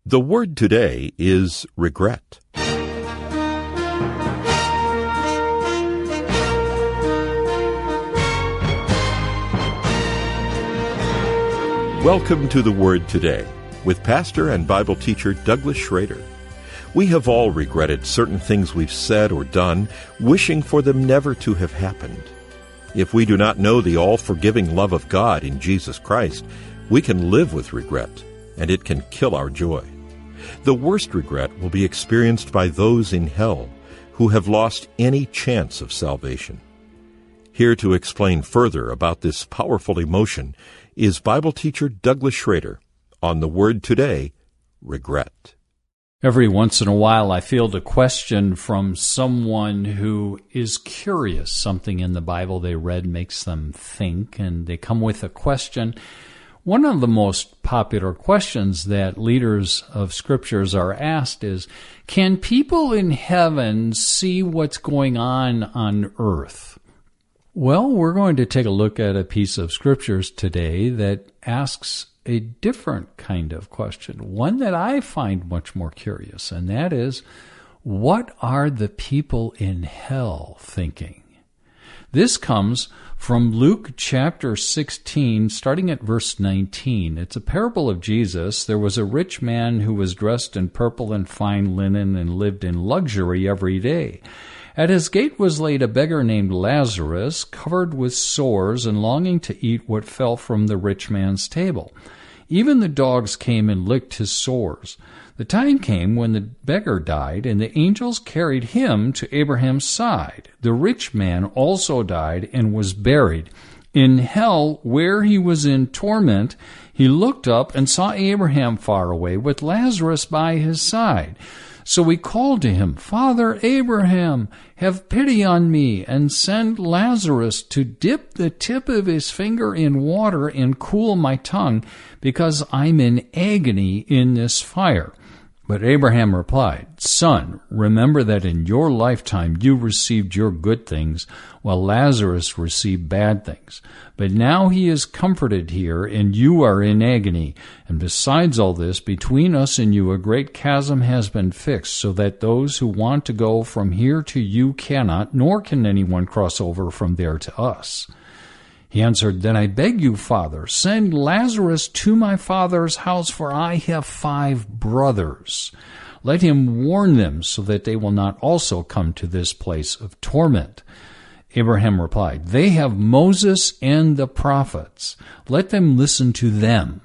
The word today is regret. Welcome to the Word Today with pastor and Bible teacher Douglas Schrader. We have all regretted certain things we've said or done, wishing for them never to have happened. If we do not know the all-forgiving love of God in Jesus Christ, we can live with regret, and it can kill our joy. The worst regret will be experienced by those in hell who have lost any chance of salvation. Here to explain further about this powerful emotion is Bible teacher Douglas Schrader on the Word Today, regret. Every once in a while I field a question from someone who is curious. Something in the Bible they read makes them think, and they come with a question. One of the most popular questions that leaders of scriptures are asked is, can people in heaven see what's going on earth? Well, we're going to take a look at a piece of scriptures today that asks a different kind of question, one that I find much more curious, and that is, what are the people in hell thinking? This comes from Luke chapter 16, starting at verse 19. It's a parable of Jesus. There was a rich man who was dressed in purple and fine linen and lived in luxury every day. At his gate was laid a beggar named Lazarus, covered with sores and longing to eat what fell from the rich man's table. Even the dogs came and licked his sores. The time came when the beggar died, and the angels carried him to Abraham's side. The rich man also died and was buried. In hell, where he was in torment, he looked up and saw Abraham far away, with Lazarus by his side. So he called to him, Father Abraham, have pity on me, and send Lazarus to dip the tip of his finger in water and cool my tongue, because I'm in agony in this fire. But Abraham replied, Son, remember that in your lifetime you received your good things, while Lazarus received bad things. But now he is comforted here, and you are in agony. And besides all this, between us and you a great chasm has been fixed, so that those who want to go from here to you cannot, nor can anyone cross over from there to us. He answered, Then I beg you, Father, send Lazarus to my father's house, for I have 5 brothers. Let him warn them, so that they will not also come to this place of torment. Abraham replied, They have Moses and the prophets. Let them listen to them.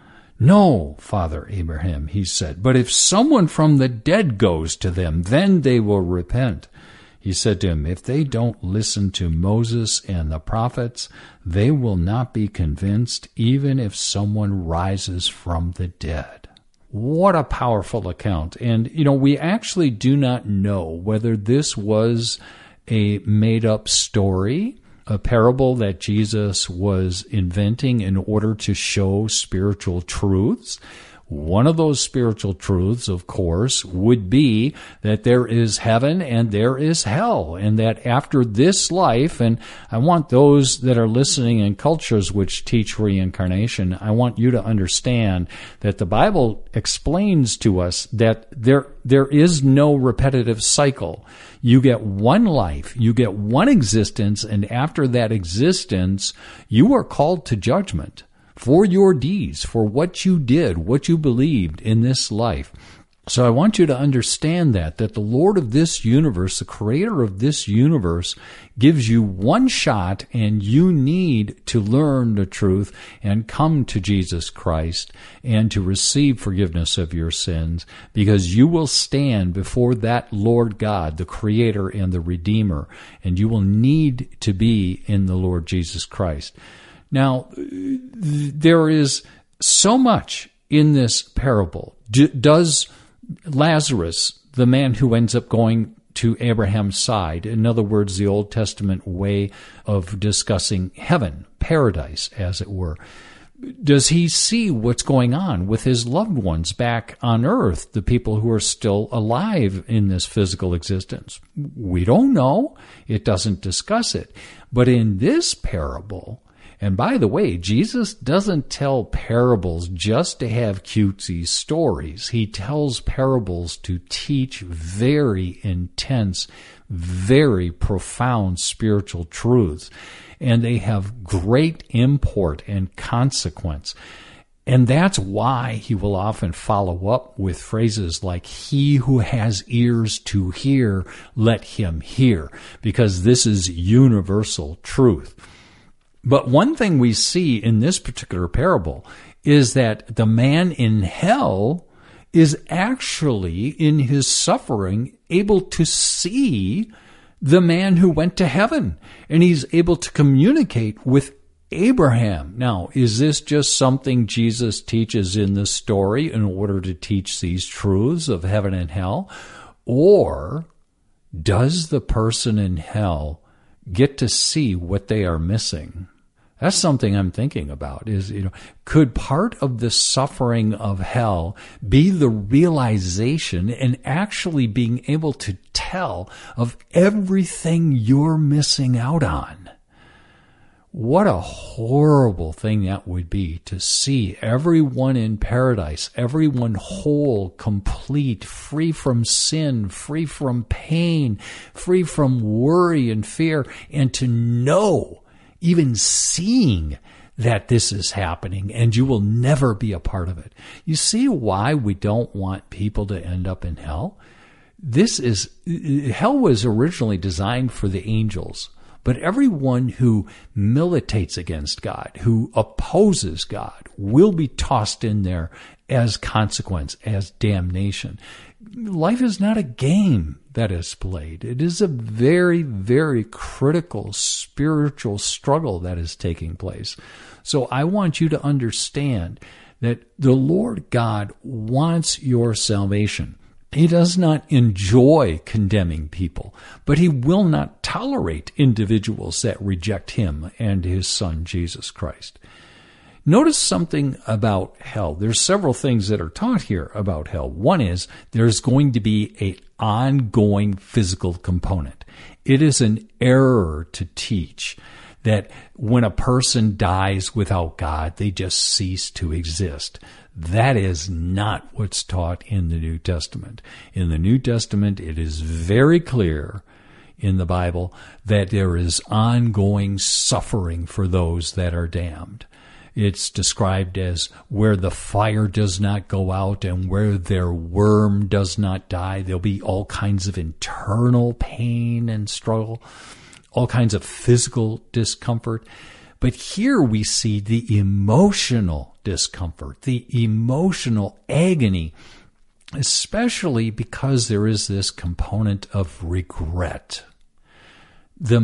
No, Father Abraham, he said, but if someone from the dead goes to them, then they will repent. He said to him, If they don't listen to Moses and the prophets, they will not be convinced, even if someone rises from the dead. What a powerful account. And, we actually do not know whether this was a made-up story, a parable that Jesus was inventing in order to show spiritual truths. One of those spiritual truths, of course, would be that there is heaven and there is hell, and that after this life, and I want those that are listening in cultures which teach reincarnation, I want you to understand that the Bible explains to us that there is no repetitive cycle. You get one life, you get one existence, and after that existence, you are called to judgment for your deeds, for what you did, what you believed in this life. So I want you to understand that the Lord of this universe, the creator of this universe, gives you one shot, and you need to learn the truth and come to Jesus Christ and to receive forgiveness of your sins, because you will stand before that Lord God, the creator and the redeemer, and you will need to be in the Lord Jesus Christ. Now, there is so much in this parable. Does Lazarus, the man who ends up going to Abraham's side, in other words, the Old Testament way of discussing heaven, paradise, as it were, does he see what's going on with his loved ones back on earth, the people who are still alive in this physical existence? We don't know. It doesn't discuss it. But in this parable, And by the way, Jesus doesn't tell parables just to have cutesy stories. He tells parables to teach very intense, very profound spiritual truths. And they have great import and consequence. And that's why he will often follow up with phrases like, "He who has ears to hear, let him hear," because this is universal truth. But one thing we see in this particular parable is that the man in hell is actually, in his suffering, able to see the man who went to heaven, and he's able to communicate with Abraham. Now, is this just something Jesus teaches in this story in order to teach these truths of heaven and hell? Or does the person in hell get to see what they are missing? That's something I'm thinking about is, could part of the suffering of hell be the realization and actually being able to tell of everything you're missing out on? What a horrible thing that would be to see everyone in paradise, everyone whole, complete, free from sin, free from pain, free from worry and fear, and to know, even seeing, that this is happening and you will never be a part of it. You see why we don't want people to end up in hell? Hell was originally designed for the angels. But everyone who militates against God, who opposes God, will be tossed in there as consequence, as damnation. Life is not a game that is played. It is a very, very critical spiritual struggle that is taking place. So I want you to understand that the Lord God wants your salvation. He does not enjoy condemning people, but he will not tolerate individuals that reject him and his Son, Jesus Christ. Notice something about hell. There's several things that are taught here about hell. One is there's going to be an ongoing physical component. It is an error to teach that when a person dies without God, they just cease to exist. That is not what's taught in the New Testament. In the New Testament, it is very clear in the Bible that there is ongoing suffering for those that are damned. It's described as where the fire does not go out and where their worm does not die. There'll be all kinds of internal pain and struggle, all kinds of physical discomfort. But here we see the emotional discomfort, the emotional agony, especially because there is this component of regret. The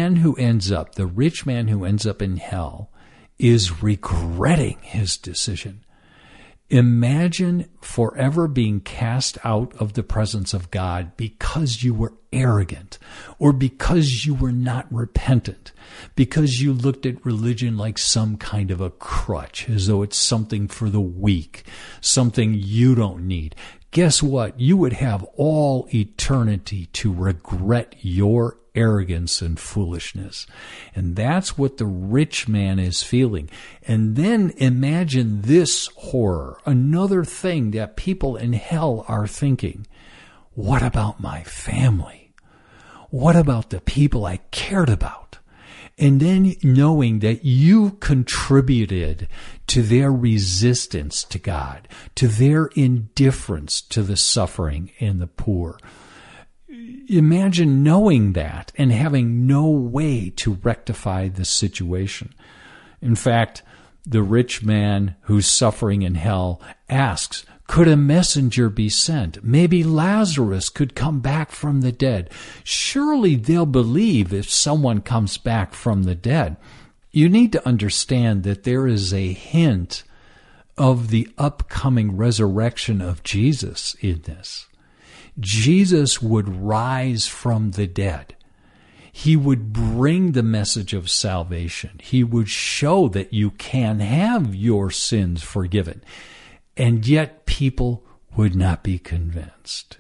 rich man who ends up in hell, is regretting his decision. Imagine forever being cast out of the presence of God because you were arrogant, or because you were not repentant, because you looked at religion like some kind of a crutch, as though it's something for the weak, something you don't need. Guess what? You would have all eternity to regret your arrogance and foolishness. And that's what the rich man is feeling. And then imagine this horror, another thing that people in hell are thinking. What about my family? What about the people I cared about? And then knowing that you contributed to their resistance to God, to their indifference to the suffering and the poor. Imagine knowing that and having no way to rectify the situation. In fact, the rich man who's suffering in hell asks, could a messenger be sent? Maybe Lazarus could come back from the dead. Surely they'll believe if someone comes back from the dead. You need to understand that there is a hint of the upcoming resurrection of Jesus in this. Jesus would rise from the dead. He would bring the message of salvation. He would show that you can have your sins forgiven. And yet people would not be convinced.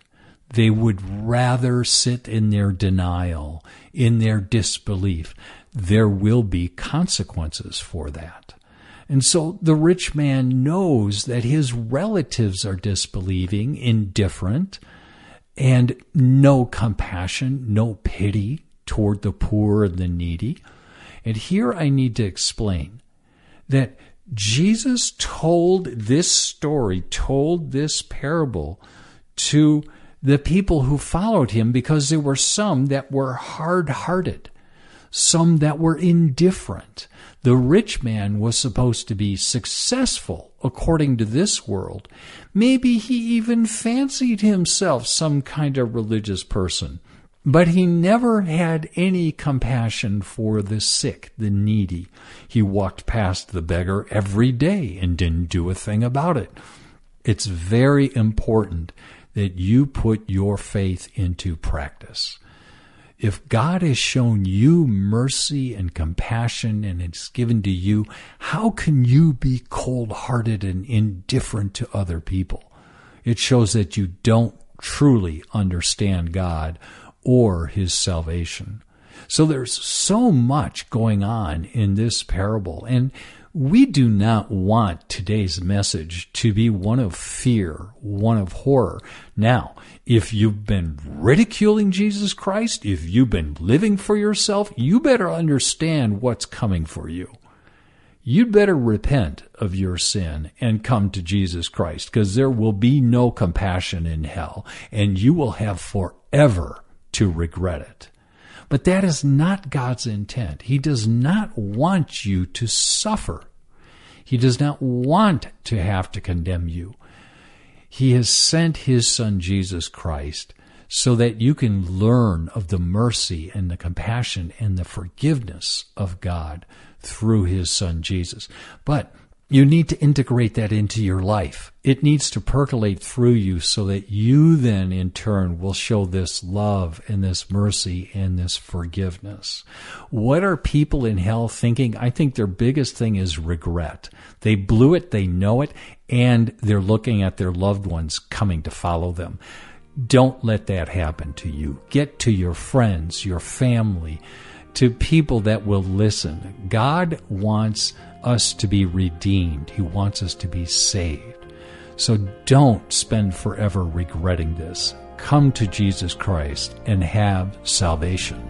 They would rather sit in their denial, in their disbelief. There will be consequences for that. And so the rich man knows that his relatives are disbelieving, indifferent, and no compassion, no pity toward the poor and the needy. And here I need to explain that Jesus told this story, told this parable to the people who followed him because there were some that were hard-hearted, some that were indifferent. The rich man was supposed to be successful according to this world. Maybe he even fancied himself some kind of religious person, but he never had any compassion for the sick, the needy. He walked past the beggar every day and didn't do a thing about it. It's very important that you put your faith into practice. If God has shown you mercy and compassion and it's given to you, how can you be cold-hearted and indifferent to other people? It shows that you don't truly understand God or his salvation. So there's so much going on in this parable, and we do not want today's message to be one of fear, one of horror. Now, if you've been ridiculing Jesus Christ, if you've been living for yourself, you better understand what's coming for you. You'd better repent of your sin and come to Jesus Christ, because there will be no compassion in hell, and you will have forever to regret it. But that is not God's intent. He does not want you to suffer. He does not want to have to condemn you. He has sent his Son, Jesus Christ, so that you can learn of the mercy and the compassion and the forgiveness of God through his Son, Jesus. But you need to integrate that into your life. It needs to percolate through you so that you then in turn will show this love and this mercy and this forgiveness. What are people in hell thinking? I think their biggest thing is regret. They blew it, they know it, and they're looking at their loved ones coming to follow them. Don't let that happen to you. Get to your friends, your family, to people that will listen. God wants us to be redeemed. He wants us to be saved. So don't spend forever regretting this. Come to Jesus Christ and have salvation.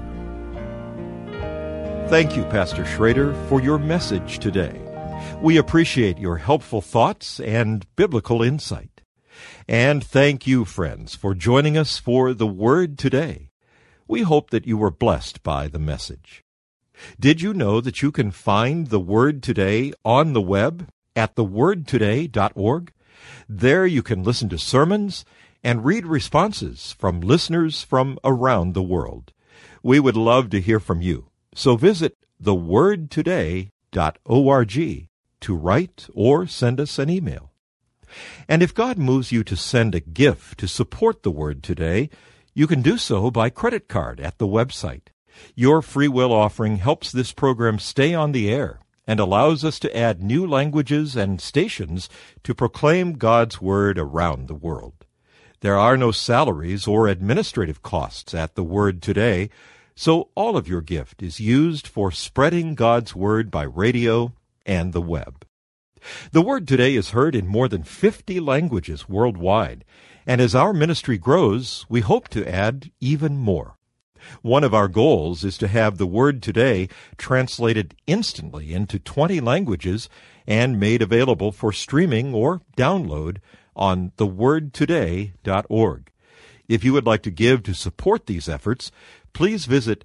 Thank you, Pastor Schrader, for your message today. We appreciate your helpful thoughts and biblical insight. And thank you, friends, for joining us for The Word Today. We hope that you were blessed by the message. Did you know that you can find The Word Today on the web at thewordtoday.org? There you can listen to sermons and read responses from listeners from around the world. We would love to hear from you, so visit thewordtoday.org to write or send us an email. And if God moves you to send a gift to support The Word Today, you can do so by credit card at the website. Your free will offering helps this program stay on the air and allows us to add new languages and stations to proclaim God's Word around the world. There are no salaries or administrative costs at The Word Today, so all of your gift is used for spreading God's Word by radio and the web. The Word Today is heard in more than 50 languages worldwide, and as our ministry grows, we hope to add even more. One of our goals is to have The Word Today translated instantly into 20 languages and made available for streaming or download on thewordtoday.org. If you would like to give to support these efforts, please visit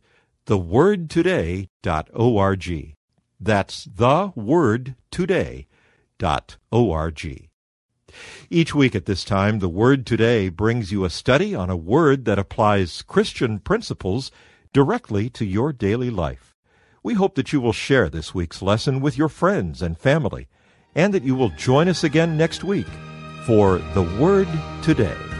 thewordtoday.org. That's thewordtoday.org. Each week at this time, The Word Today brings you a study on a word that applies Christian principles directly to your daily life. We hope that you will share this week's lesson with your friends and family, and that you will join us again next week for The Word Today.